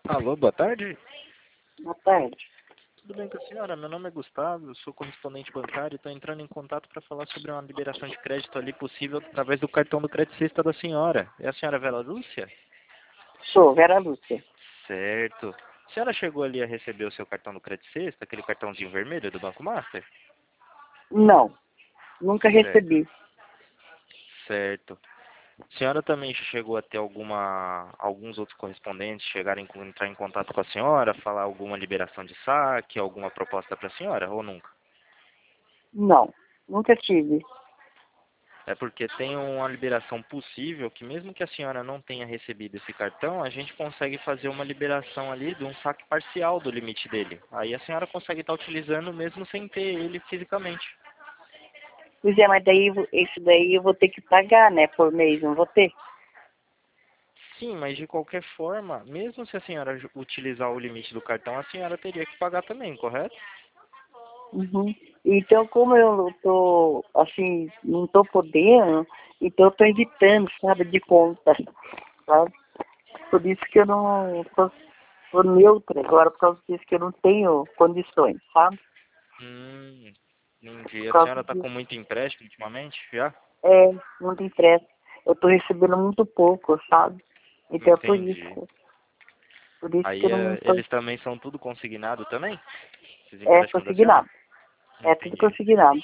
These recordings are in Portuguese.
Alô, boa tarde. Boa tarde. Tudo bem com a senhora? Meu nome é Gustavo, eu sou correspondente bancário e estou entrando em contato para falar sobre uma liberação de crédito ali possível através do cartão do Credicista da senhora. É a senhora Vera Lúcia? Sou Vera Lúcia. Certo. A senhora chegou ali a receber o seu cartão do Credicista, aquele cartãozinho vermelho do Banco Master? Não, nunca Certo. recebi. Certo. A senhora também chegou a ter alguns outros correspondentes chegarem a entrar em contato com a senhora, falar alguma liberação de saque, alguma proposta para a senhora, ou nunca? Não, nunca tive. É porque tem uma liberação possível que mesmo que a senhora não tenha recebido esse cartão, a gente consegue fazer uma liberação ali de um saque parcial do limite dele. Aí a senhora consegue estar utilizando mesmo sem ter ele fisicamente. Pois é, mas daí, esse daí eu vou ter que pagar, né, por mês, não vou ter? Sim, mas de qualquer forma, mesmo se a senhora utilizar o limite do cartão, a senhora teria que pagar também, correto? Uhum. Então, como eu tô, assim, não tô podendo, então eu tô evitando, sabe, de conta, sabe? Por isso que eu não tô neutra agora, por causa disso que eu não tenho condições, sabe? Entendi. Por A causa senhora está com disso, muito empréstimo ultimamente, já? muito empréstimo. Eu tô recebendo muito pouco, sabe? Então é Entendi. por isso Aí que eu não tô, eles também são tudo consignado também? Esses empréstimos da senhora? consignado. É tudo Entendi. consignado.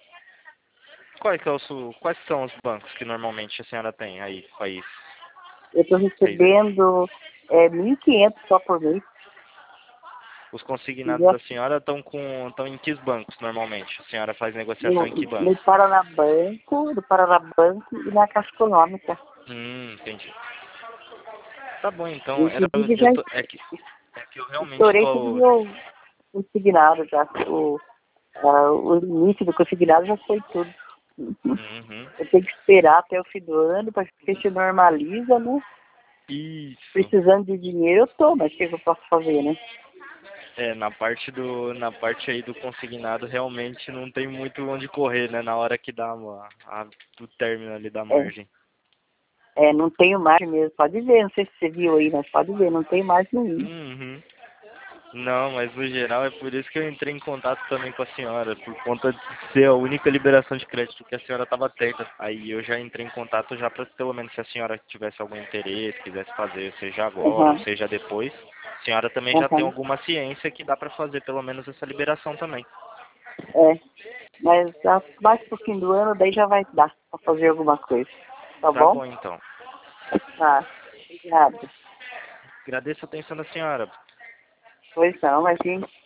Quais são os bancos que normalmente a senhora tem aí, Eu estou fez isso? recebendo 1.500 só por mês. Os E consignados da senhora estão em que bancos normalmente? A senhora faz negociação no, em que no bancos? Paranabanco, do Paranabanco e na Caixa Econômica. Entendi. Tá bom, então, Inclusive já é que eu realmente estourei todo o tô. meu consignado já. O limite do consignado já foi tudo. Uhum. Eu tenho que esperar até o fim do ano para que se normaliza, né? Isso. Precisando de dinheiro eu tô, mas o que eu posso fazer, né? É, na parte aí do consignado realmente não tem muito onde correr, né? Na hora que dá o término ali da É, margem. não tenho mais mesmo. Pode ver, não sei se você viu aí, mas pode ver, não tenho mais nenhum. Uhum. Não, mas no geral é por isso que eu entrei em contato também com a senhora, por conta de ser a única liberação de crédito que a senhora estava tendo. Aí eu já entrei em contato já para pelo menos se a senhora tivesse algum interesse, quisesse fazer, seja agora ou Aham, seja depois, a senhora também já tem aham. alguma ciência que dá para fazer pelo menos essa liberação também. É, mas mais pro fim do ano, daí já vai dar pra fazer alguma coisa. Tá Tá bom? bom então. Tá. Obrigada. Agradeço a atenção da senhora. Pois não, mas sim.